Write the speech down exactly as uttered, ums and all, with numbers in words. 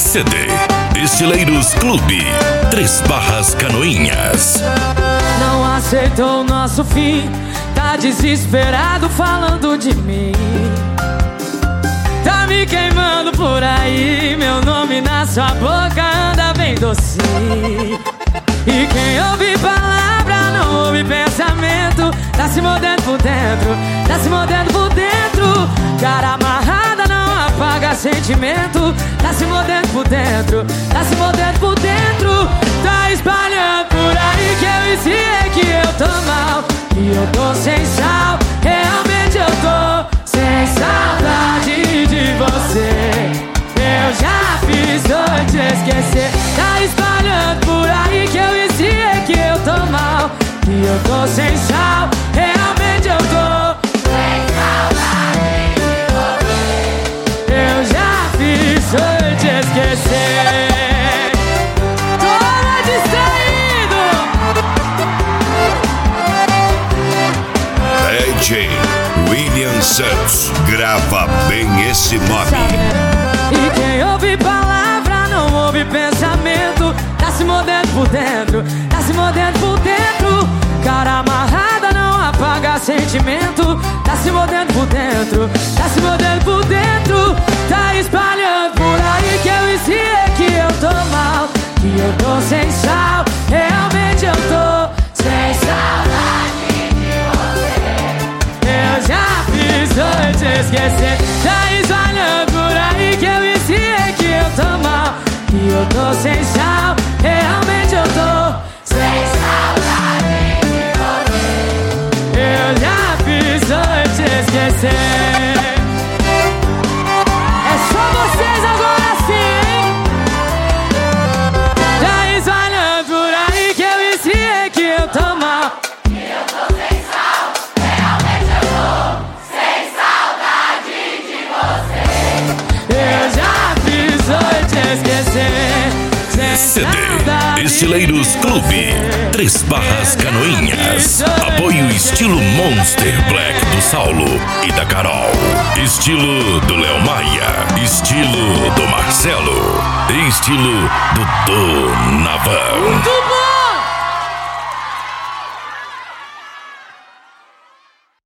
C D Estileiros Clube, Três Barras Canoinhas. Não aceitou o nosso fim, tá desesperado falando de mim. Tá me queimando por aí, meu nome na sua boca anda bem docinho. E quem ouve palavra não ouve pensamento. Tá se mordendo por dentro, tá se mordendo por dentro. Cara amarrada não apaga sentimento. Tá se mordendo por dentro, tá se mordendo por dentro. Tá espalhando por aí que eu ensinei que eu tô mal, que eu tô sem sal, realmente eu tô sem saudade de você. Eu já fiz hoje esquecer. Tá espalhando por aí que eu ensinei que eu tô mal, que eu tô sem sal, realmente eu tô sem saudade de você. Eu já fiz hoje esquecer. Tô distraído. D J William Santos grava bem esse nome. E quem ouve palavra não ouve pensamento. Tá se mordendo por dentro, tá se mordendo por dentro. Cara amarrada não apaga sentimento. Tá se mordendo por dentro, tá se mordendo por dentro. Tá espalhando por aí que eu ensinei que eu tô mal, que eu tô sem sal, realmente eu tô sem saudade de você. Eu já fiz hoje esquecer. Tá espalhando por aí que eu ensinei que eu tô mal, que eu tô sem sal, realmente eu tô sem saudade de você. Eu já fiz hoje esquecer. É só vocês agora sim, hein? Tá espalhando por aí que eu ensinei que eu tô mal, que eu tô sem sal, realmente eu tô sem saudade de você. eu já fiz hoje esquecer. C D Estileiros Clube, Três Barras Canoinhas. Apoio estilo Monster Black do Saulo e da Carol. Estilo do Léo Maia. Estilo do Marcelo. Estilo do Navan.